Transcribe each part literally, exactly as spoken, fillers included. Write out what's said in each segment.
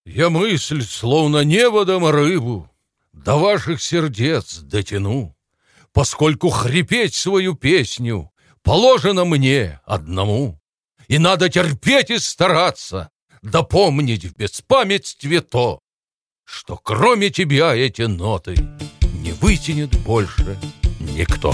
Я мысль, словно неводом рыбу, до ваших сердец дотяну, поскольку хрипеть свою песню положено мне одному. И надо терпеть и стараться, да помнить в беспамятстве то, что кроме тебя эти ноты не вытянет больше никто.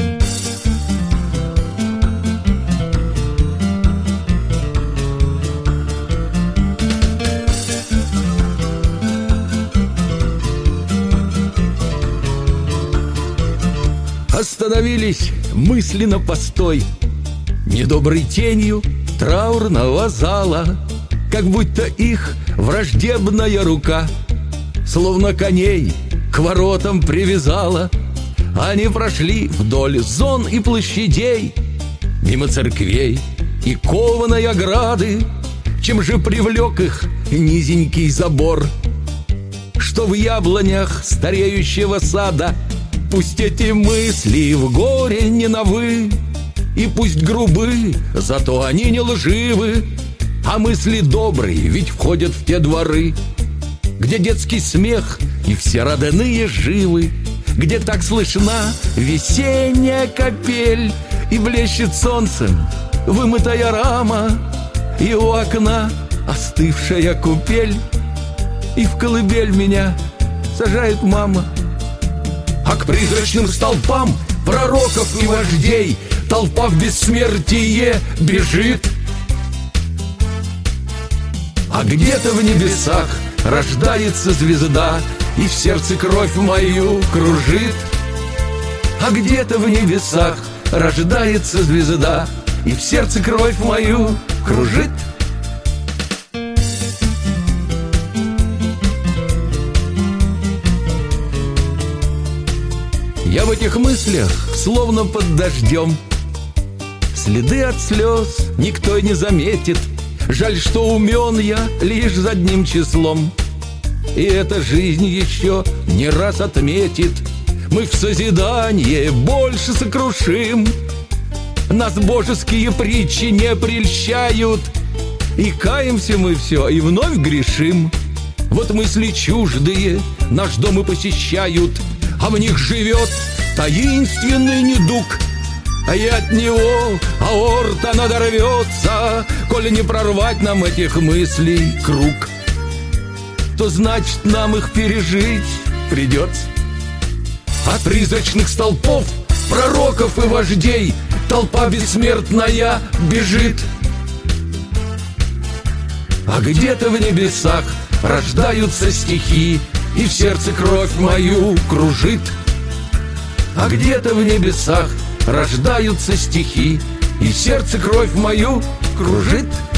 Остановились мысли на постой, недоброй тенью траурного зала, как будто их враждебная рука словно коней к воротам привязала. Они прошли вдоль зон и площадей, мимо церквей и кованой ограды. Чем же привлек их низенький забор, что в яблонях стареющего сада? Пусть эти мысли в горе не новы, и пусть грубы, зато они не лживы. А мысли добрые ведь входят в те дворы, где детский смех и все родные живы, где так слышна весенняя капель, и блещет солнцем вымытая рама, и у окна остывшая купель, и в колыбель меня сажает мама. А к призрачным столпам пророков и вождей толпа в бессмертие бежит. А где-то в небесах рождается звезда, и в сердце кровь мою кружит. А где-то в небесах рождается звезда, и в сердце кровь мою кружит. Я в этих мыслях словно под дождем, следы от слез никто не заметит. Жаль, что умен я лишь задним числом, и эта жизнь еще не раз отметит. Мы в созидание больше сокрушим, нас божеские притчи не прельщают, и каемся мы все, и вновь грешим. Вот мысли чуждые наш дом и посещают, а в них живет таинственный недуг. А и от него аорта надорвется, коли не прорвать нам этих мыслей круг. То значит, нам их пережить придется. От призрачных столпов, пророков и вождей толпа бессмертная бежит. А где-то в небесах рождаются стихи, и в сердце кровь мою кружит. А где-то в небесах рождаются стихи, и в сердце кровь мою кружит.